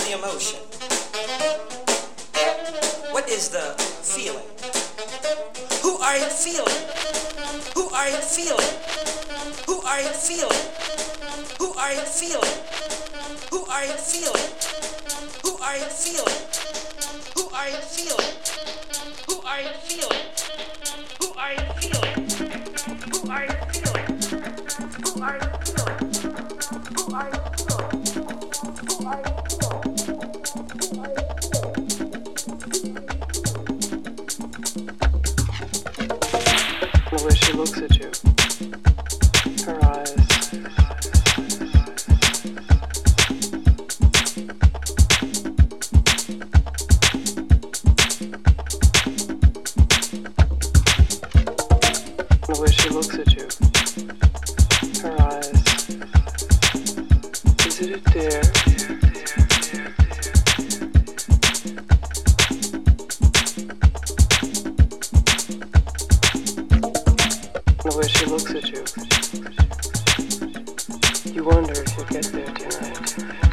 the emotion? What is the feeling? Who are you feeling? Who are you feeling? Who are you feeling? Who are you feeling? Who are you feeling? Who are you feeling? Who are you feeling? Who are you feeling? Who are you feeling? Who are you feeling? Who are you feeling? Who are you feeling? Who are you feeling? Who are you The way she looks at you, her eyes. The way she looks at you, her eyes. Is it a dare? The way she looks at you, you wonder if you'll get there tonight.